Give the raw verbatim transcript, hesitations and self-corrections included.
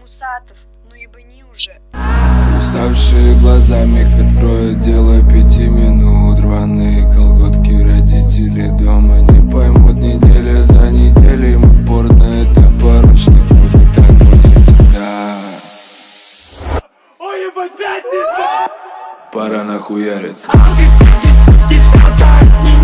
Усатов, ну ебани уже. Уставшие глазами откроют дело пяти минут. Рваные колготки, родители дома не поймут. Неделя за неделей мы в порно, это порочный круг, и так будет всегда. Ой, ебать, пятница! Пора нахуяриться.